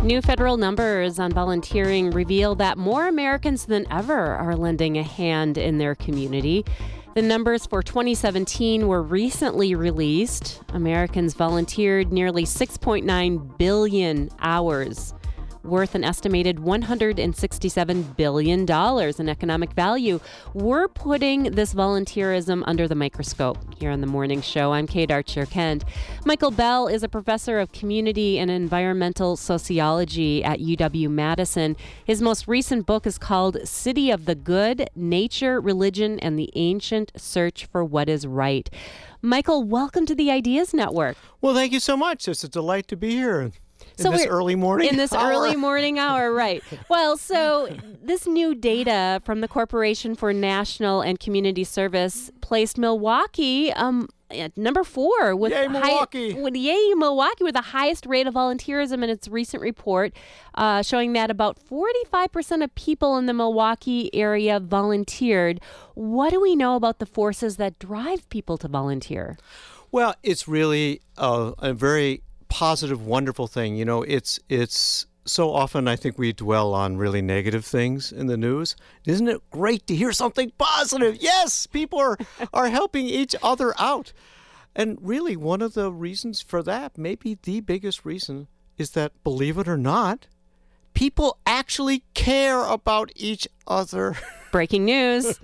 New federal numbers on volunteering reveal that more Americans than ever are lending a hand in their community. The numbers for 2017 were recently released. Americans volunteered nearly 6.9 billion hours, worth an estimated $167 billion in economic value. We're putting this volunteerism under the microscope here on The Morning Show. I'm Kate Archer-Kent. Michael Bell is a professor of community and environmental sociology at UW-Madison. His most recent book is called City of the Good: Nature, Religion, and the Ancient Search for What is Right. Michael, welcome to the Ideas Network. Well, thank you so much. It's a delight to be here. In this early morning hour, right. Well, so this new data from the Corporation for National and Community Service placed Milwaukee at number 4 with Milwaukee with the highest rate of volunteerism in its recent report, showing that about 45% of people in the Milwaukee area volunteered. What do we know about the forces that drive people to volunteer? Well, it's really a very positive, wonderful thing. You know, it's so often I think we dwell on really negative things in the news. Isn't it great to hear something positive? Yes, people are helping each other out. And really one of the reasons for that, maybe the biggest reason, is that, believe it or not, people actually care about each other. Breaking news.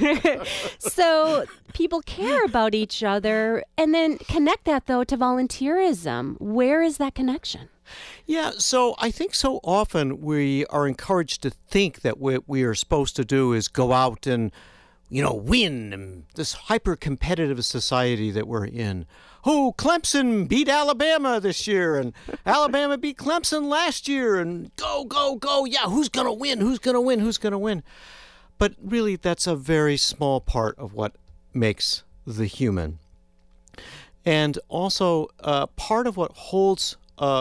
So people care about each other, and then connect that, though, to volunteerism. Where is that connection? Yeah, so I think so often we are encouraged to think that what we are supposed to do is go out and, win in this hyper-competitive society that we're in. Oh, Clemson beat Alabama this year, and Alabama beat Clemson last year, and go, go, go. Yeah, who's going to win? Who's going to win? Who's going to win? But really, that's a very small part of what makes the human. And also, part of what holds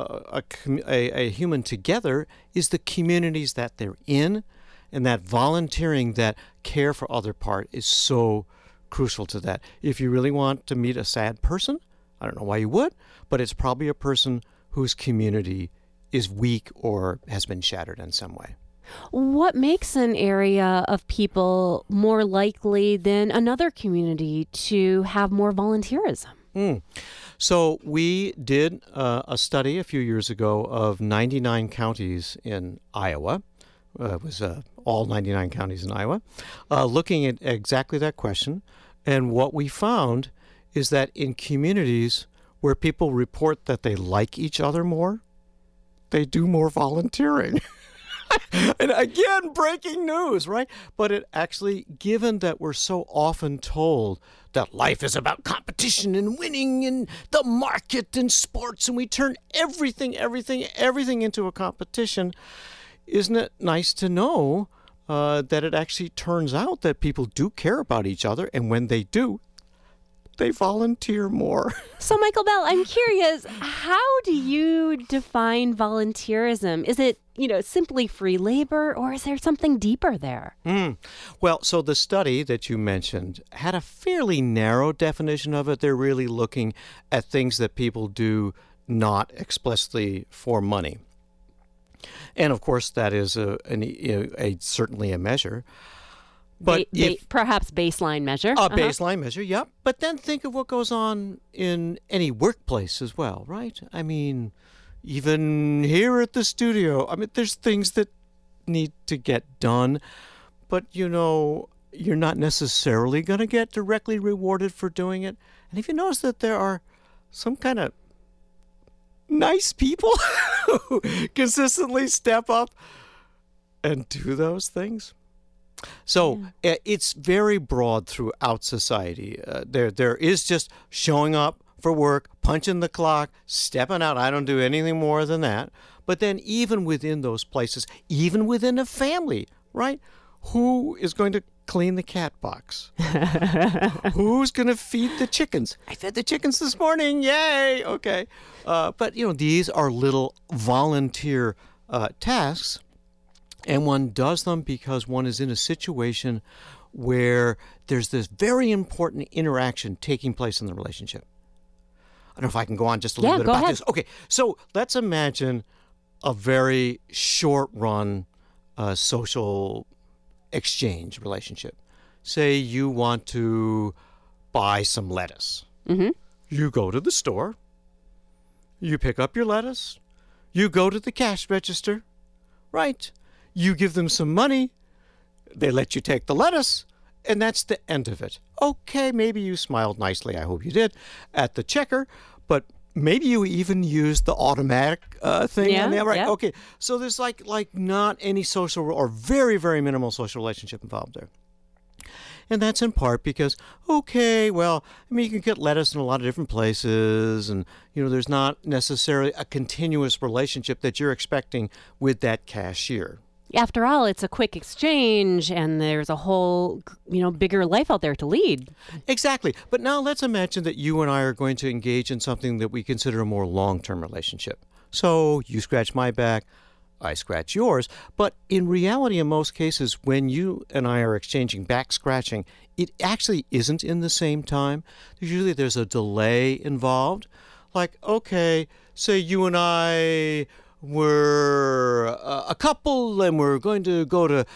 a human together is the communities that they're in, and that volunteering, that care for other part is so crucial to that. If you really want to meet a sad person, I don't know why you would, but it's probably a person whose community is weak or has been shattered in some way. What makes an area of people more likely than another community to have more volunteerism? So we did a study a few years ago of 99 counties in Iowa. It was all 99 counties in Iowa, looking at exactly that question. And what we found is that in communities where people report that they like each other more, they do more volunteering. And again, breaking news, right? But it actually, given that we're so often told that life is about competition and winning and the market and sports, and we turn everything into a competition, isn't it nice to know that it actually turns out that people do care about each other, and when they do, they volunteer more. So, Michael Bell, I'm curious, how do you define volunteerism? Is it, simply free labor, or is there something deeper there? Well, so the study that you mentioned had a fairly narrow definition of it. They're really looking at things that people do not explicitly for money. And, of course, that is certainly a measure. But perhaps baseline measure. A baseline measure, yep. But then think of what goes on in any workplace as well, right? I mean, even here at the studio, there's things that need to get done, but, you're not necessarily going to get directly rewarded for doing it. And if you notice that there are some kind of nice people who consistently step up and do those things. So it's very broad throughout society. There is just showing up for work, punching the clock, stepping out. I don't do anything more than that. But then even within those places, even within a family, right? Who is going to clean the cat box? Who's going to feed the chickens? I fed the chickens this morning. Yay. Okay. But, these are little volunteer tasks. And one does them because one is in a situation where there's this very important interaction taking place in the relationship. I don't know if I can go on just a little bit about this. Okay, so let's imagine a very short run social exchange relationship. Say you want to buy some lettuce. Mm-hmm. You go to the store. You pick up your lettuce. You go to the cash register. Right. You give them some money. They let you take the lettuce. And that's the end of it. Okay, maybe you smiled nicely, I hope you did, at the checker, but maybe you even used the automatic thing on there, right? Yeah. Okay, so there's like not any social or very, very minimal social relationship involved there. And that's in part because, okay, well, I mean, you can get lettuce in a lot of different places, and, there's not necessarily a continuous relationship that you're expecting with that cashier. After all, it's a quick exchange, and there's a whole, bigger life out there to lead. Exactly. But now let's imagine that you and I are going to engage in something that we consider a more long-term relationship. So you scratch my back, I scratch yours. But in reality, in most cases, when you and I are exchanging back scratching, it actually isn't in the same time. Usually there's a delay involved. Like, okay, say you and I were a couple and we're going to go to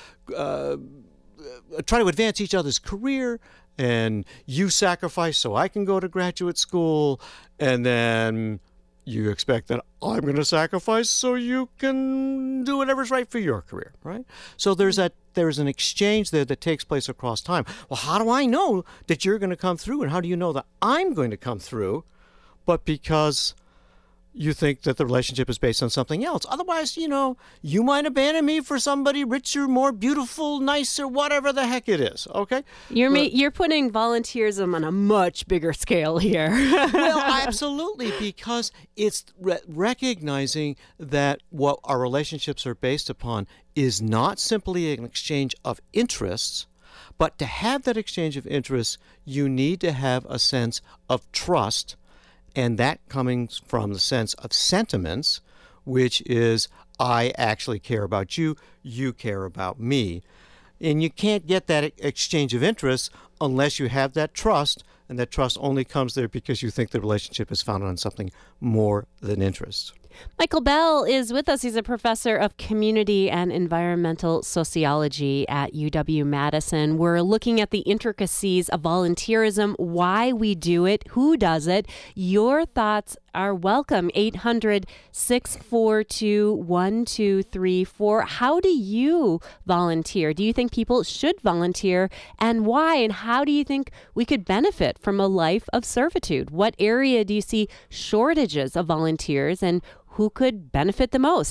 try to advance each other's career, and you sacrifice so I can go to graduate school, and then you expect that I'm going to sacrifice so you can do whatever's right for your career, right? So there's an exchange there that takes place across time. Well, how do I know that you're going to come through, and how do you know that I'm going to come through? But because you think that the relationship is based on something else. Otherwise, you might abandon me for somebody richer, more beautiful, nicer, whatever the heck it is, okay? You're putting volunteerism on a much bigger scale here. Well, absolutely, because it's recognizing that what our relationships are based upon is not simply an exchange of interests, but to have that exchange of interests, you need to have a sense of trust. And that coming from the sense of sentiments, which is I actually care about you, you care about me. And you can't get that exchange of interests unless you have that trust, and that trust only comes there because you think the relationship is founded on something more than interest. Michael Bell is with us. He's a professor of community and environmental sociology at UW-Madison. We're looking at the intricacies of volunteerism, why we do it, who does it. Your thoughts are welcome. 800-642-1234. How do you volunteer? Do you think people should volunteer, and why? And how do you think we could benefit from a life of servitude? What area do you see shortages of volunteers, and who could benefit the most?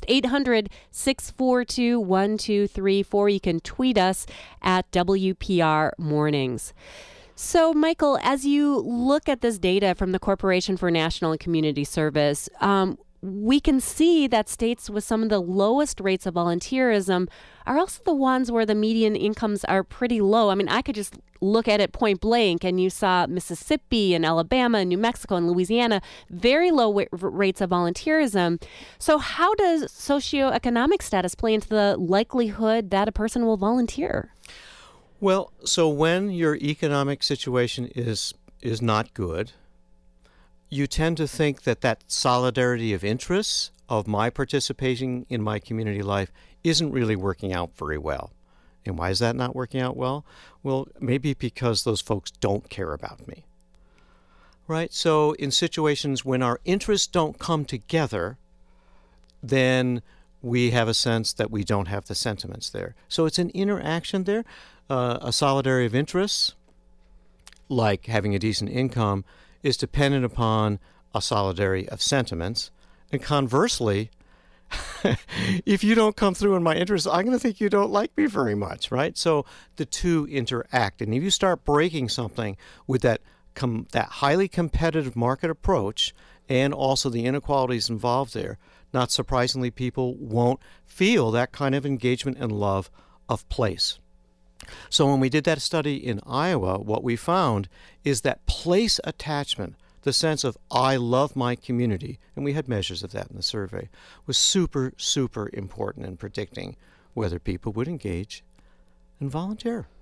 800-642-1234. You can tweet us at WPR Mornings. So, Michael, as you look at this data from the Corporation for National and Community Service, we can see that states with some of the lowest rates of volunteerism are also the ones where the median incomes are pretty low. I mean, I could just look at it point blank, and you saw Mississippi and Alabama and New Mexico and Louisiana, very low rates of volunteerism. So how does socioeconomic status play into the likelihood that a person will volunteer? Well, so when your economic situation is not good, you tend to think that solidarity of interests of my participating in my community life isn't really working out very well. And why is that not working out well? Well, maybe because those folks don't care about me, right? So in situations when our interests don't come together, then we have a sense that we don't have the sentiments there. So it's an interaction there, a solidarity of interests, like having a decent income, is dependent upon a solidarity of sentiments. And conversely, if you don't come through in my interests, I'm going to think you don't like me very much, right? So the two interact. And if you start breaking something with that highly competitive market approach and also the inequalities involved there, not surprisingly, people won't feel that kind of engagement and love of place. So when we did that study in Iowa, what we found is that place attachment, the sense of I love my community, and we had measures of that in the survey, was super, super important in predicting whether people would engage and volunteer.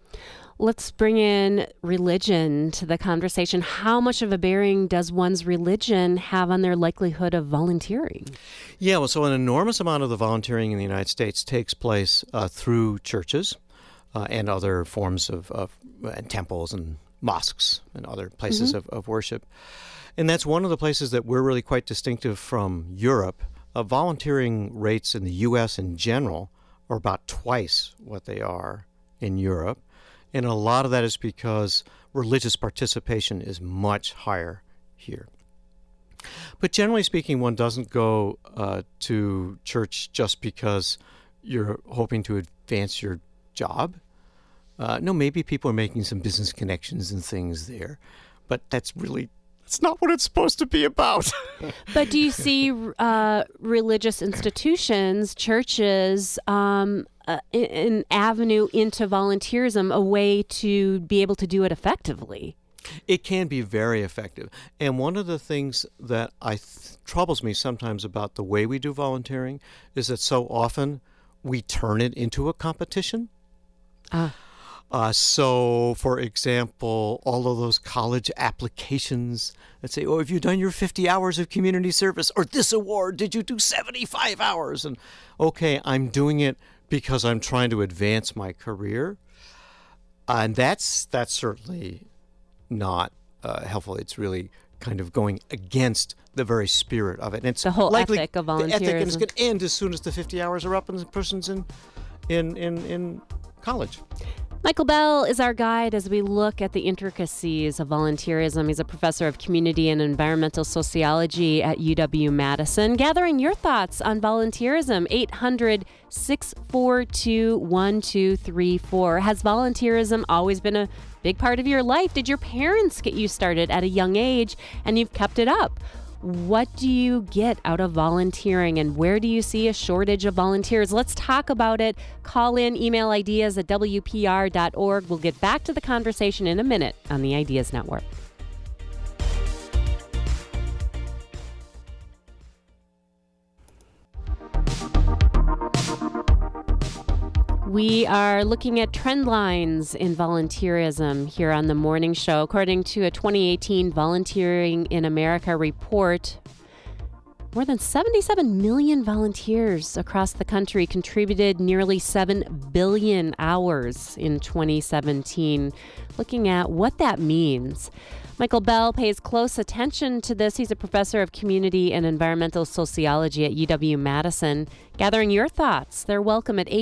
Let's bring in religion to the conversation. How much of a bearing does one's religion have on their likelihood of volunteering? Yeah, well, so an enormous amount of the volunteering in the United States takes place through churches and other forms of and temples and mosques and other places of worship. And that's one of the places that we're really quite distinctive from Europe. Volunteering rates in the U.S. in general are about twice what they are in Europe. And a lot of that is because religious participation is much higher here. But generally speaking, one doesn't go to church just because you're hoping to advance your job. No, maybe people are making some business connections and things there, but that's not what it's supposed to be about. But do you see religious institutions, churches, an avenue into volunteerism, a way to be able to do it effectively? It can be very effective. And one of the things that troubles me sometimes about the way we do volunteering is that so often we turn it into a competition. So, for example, all of those college applications that say, oh, have you done your 50 hours of community service? Or this award, did you do 75 hours? And, okay, I'm doing it because I'm trying to advance my career. And that's certainly not helpful. It's really kind of going against the very spirit of it. And it's the whole ethic of volunteerism. The ethic is going to end as soon as the 50 hours are up and the person's in college. Michael Bell is our guide as we look at the intricacies of volunteerism. He's a professor of community and environmental sociology at UW-Madison. Gathering your thoughts on volunteerism, 800-642-1234. Has volunteerism always been a big part of your life? Did your parents get you started at a young age and you've kept it up? What do you get out of volunteering, and where do you see a shortage of volunteers? Let's talk about it. Call in, email ideas at WPR.org. We'll get back to the conversation in a minute on the Ideas Network. We are looking at trend lines in volunteerism here on the morning show. According to a 2018 Volunteering in America report, more than 77 million volunteers across the country contributed nearly 7 billion hours in 2017. Looking at what that means. Michael Bell pays close attention to this. He's a professor of community and environmental sociology at UW-Madison. Gathering your thoughts. They're welcome at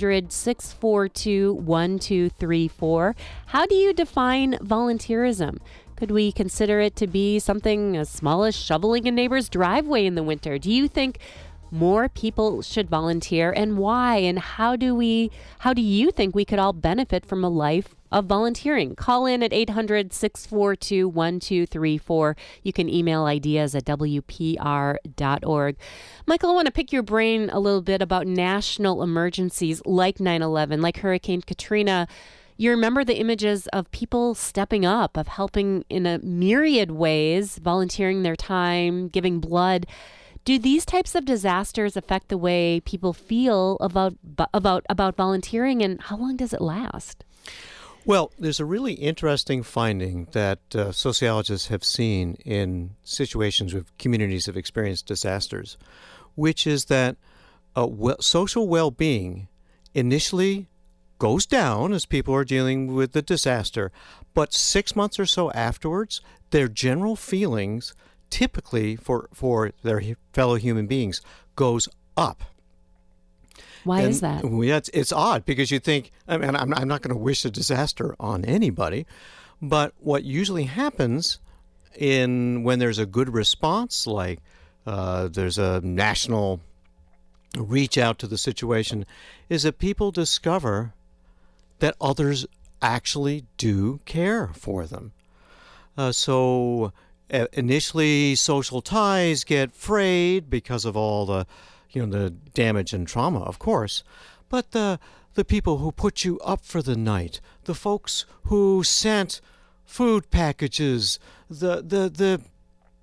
800-642-1234. How do you define volunteerism? Could we consider it to be something as small as shoveling a neighbor's driveway in the winter? Do you think more people should volunteer, and why? And how do you think we could all benefit from a life of volunteering? Call in at 800-642-1234. You can email ideas at WPR.org. Michael, I want to pick your brain a little bit about national emergencies like 9/11, like Hurricane Katrina. You remember the images of people stepping up, of helping in a myriad ways, volunteering their time, giving blood. Do these types of disasters affect the way people feel about volunteering, and how long does it last? Well, there's a really interesting finding that sociologists have seen in situations where communities have experienced disasters, which is that social well-being initially goes down as people are dealing with the disaster, but 6 months or so afterwards, their general feelings, typically for their fellow human beings, goes up. Why is that? It's odd because you think, I mean, I'm not going to wish a disaster on anybody, but what usually happens when there's a good response, like there's a national reach out to the situation, is that people discover that others actually do care for them. So initially, social ties get frayed because of all the damage and trauma, of course. But the people who put you up for the night, the folks who sent food packages, the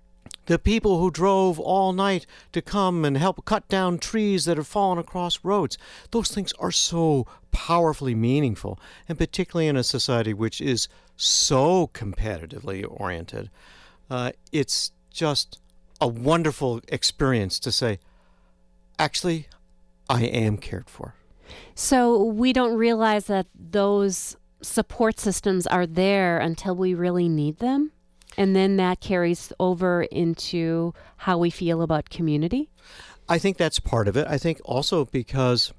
the people who drove all night to come and help cut down trees that have fallen across roads. Those things are so powerfully meaningful, and particularly in a society which is so competitively oriented. It's just a wonderful experience to say, actually, I am cared for. So we don't realize that those support systems are there until we really need them? And then that carries over into how we feel about community? I think that's part of it. I think also because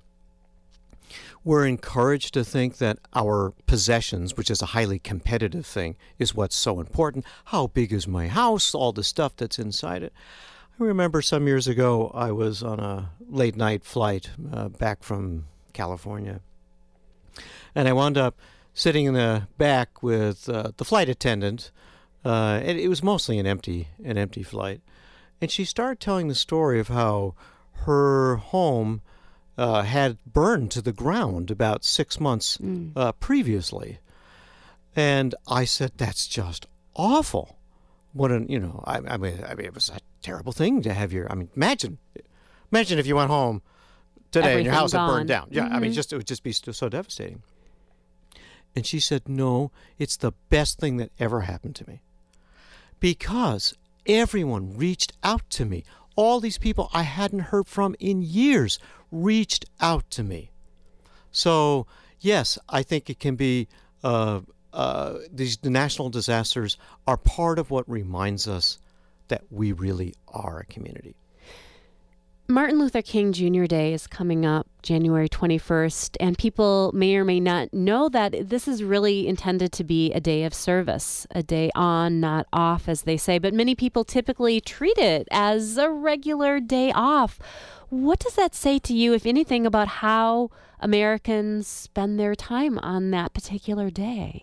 we're encouraged to think that our possessions, which is a highly competitive thing, is what's so important. How big is my house? All the stuff that's inside it. I remember some years ago, I was on a late night flight back from California. And I wound up sitting in the back with the flight attendant. And it was mostly an empty flight. And she started telling the story of how her home had burned to the ground about 6 months previously. And I said, that's just awful. What an, I mean, it was a terrible thing to have imagine if you went home today and your house had burned down. Yeah, I mean, it would just be so devastating. And she said, no, it's the best thing that ever happened to me. Because everyone reached out to me. All these people I hadn't heard from in years reached out to me. So, yes, I think it can be, these national disasters are part of what reminds us that we really are a community. Martin Luther King Jr. Day is coming up January 21st, and people may or may not know that this is really intended to be a day of service, a day on, not off, as they say. But many people typically treat it as a regular day off. What does that say to you, if anything, about how Americans spend their time on that particular day?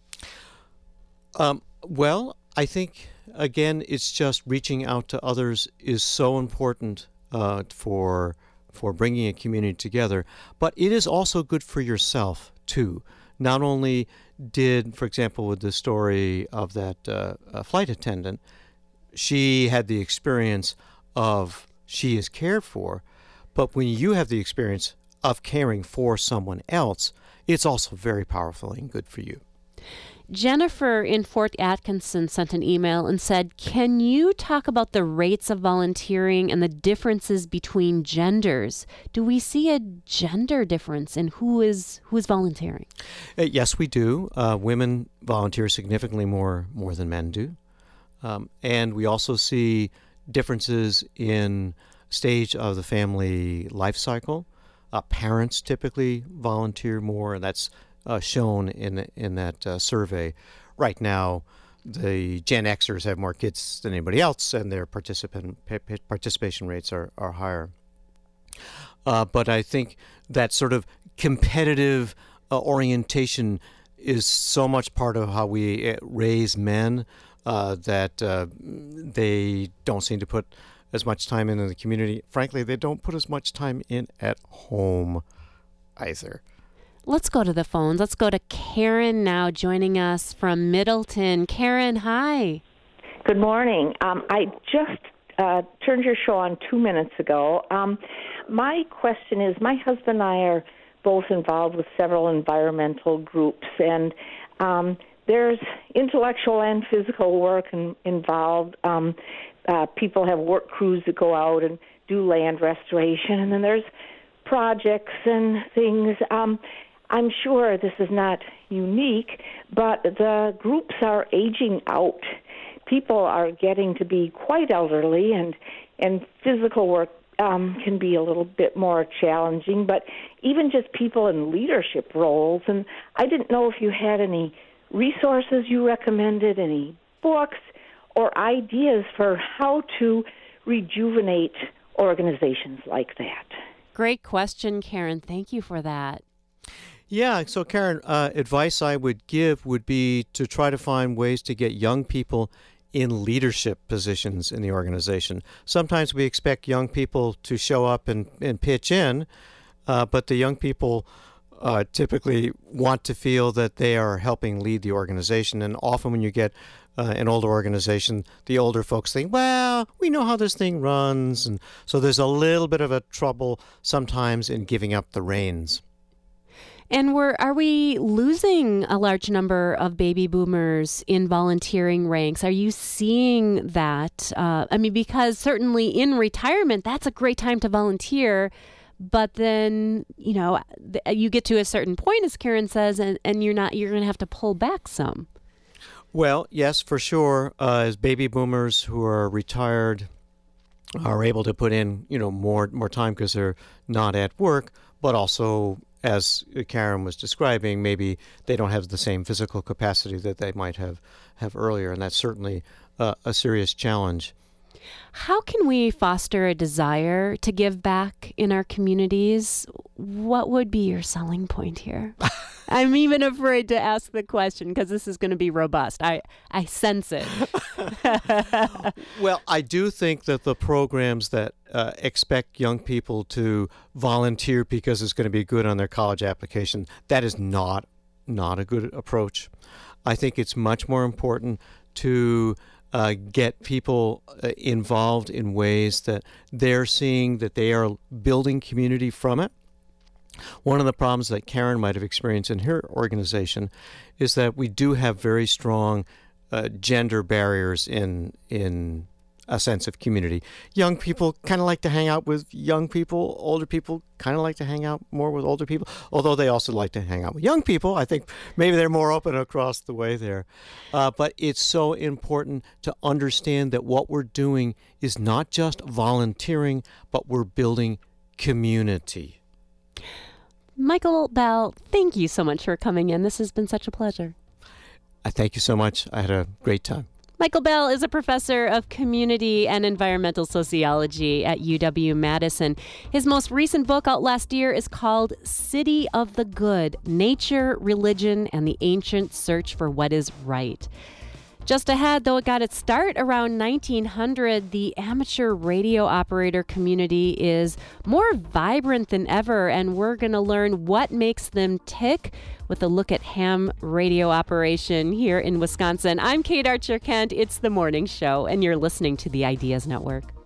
Well, I think, again, it's just reaching out to others is so important for bringing a community together, but it is also good for yourself too. Not only did, for example, with the story of that flight attendant, she had the experience of she is cared for, but when you have the experience of caring for someone else, it's also very powerful and good for you. Jennifer in Fort Atkinson sent an email and said, can you talk about the rates of volunteering and the differences between genders? Do we see a gender difference in who is volunteering? Yes, we do. Women volunteer significantly more than men do. And we also see differences in stage of the family life cycle. Parents typically volunteer more, and that's shown in that survey. Right now, the Gen Xers have more kids than anybody else, and their participation rates are higher. But I think that sort of competitive orientation is so much part of how we raise men that they don't seem to put as much time in the community. Frankly, they don't put as much time in at home either. Let's go to the phones. Let's go to Karen now, joining us from Middleton. Karen, hi. Good morning. I just turned your show on 2 minutes ago. My question is, my husband and I are both involved with several environmental groups, and there's intellectual and physical work involved. People have work crews that go out and do land restoration, and then there's projects and things. I'm sure this is not unique, but the groups are aging out. People are getting to be quite elderly, and physical work can be a little bit more challenging, but even just people in leadership roles. And I didn't know if you had any resources you recommended, any books or ideas for how to rejuvenate organizations like that. Great question, Karen. Thank you for that. Yeah, so Karen, advice I would give would be to try to find ways to get young people in leadership positions in the organization. Sometimes we expect young people to show up and pitch in, but the young people typically want to feel that they are helping lead the organization. And often when you get an older organization, the older folks think, well, we know how this thing runs. And so there's a little bit of a trouble sometimes in giving up the reins. And are we losing a large number of baby boomers in volunteering ranks? Are you seeing that? Because certainly in retirement, that's a great time to volunteer. But then, you get to a certain point, as Karen says, and you're going to have to pull back some. Well, yes, for sure. As baby boomers who are retired are able to put in, more time because they're not at work, but also, as Karen was describing, maybe they don't have the same physical capacity that they might have earlier, and that's certainly a serious challenge. How can we foster a desire to give back in our communities? What would be your selling point here? I'm even afraid to ask the question because this is going to be robust. I sense it. Well, I do think that the programs that expect young people to volunteer because it's going to be good on their college application, that is not a good approach. I think it's much more important to get people involved in ways that they're seeing that they are building community from it. One of the problems that Karen might have experienced in her organization is that we do have very strong gender barriers in a sense of community. Young people kind of like to hang out with young people. Older people kind of like to hang out more with older people, although they also like to hang out with young people. I think maybe they're more open across the way there. But it's so important to understand that what we're doing is not just volunteering, but we're building community. Michael Bell, thank you so much for coming in. This has been such a pleasure. I thank you so much. I had a great time. Michael Bell is a professor of community and environmental sociology at UW-Madison. His most recent book out last year is called City of the Good: Nature, Religion, and the Ancient Search for What is Right. Just ahead, though it got its start around 1900, the amateur radio operator community is more vibrant than ever, and we're going to learn what makes them tick with a look at ham radio operation here in Wisconsin. I'm Kate Archer-Kent. It's The Morning Show, and you're listening to the Ideas Network.